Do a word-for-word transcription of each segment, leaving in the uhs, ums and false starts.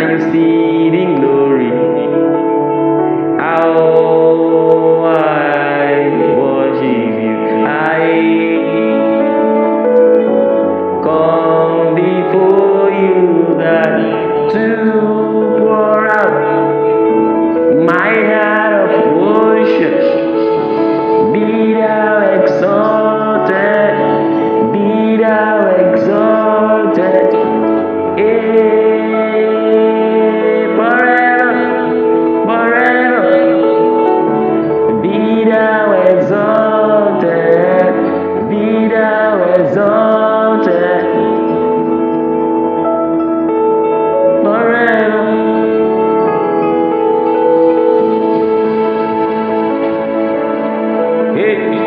exceeding glory. Oh, I worship you. I come before you, God, to pour out my heart of worship. Be thou exalted, be thou exalted, eh, forever, forever. Be thou exalted, be thou exalted, forever. Hey.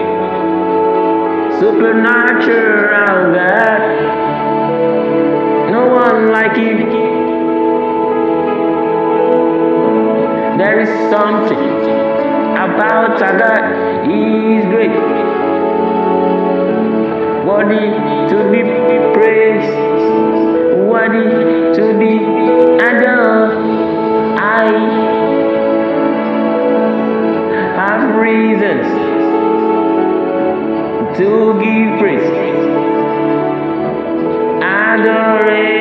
Supernatural God, no one like you. There is something about our God, He is great, worthy to be praised, worthy to be adored. I have reasons to give praise, adoration.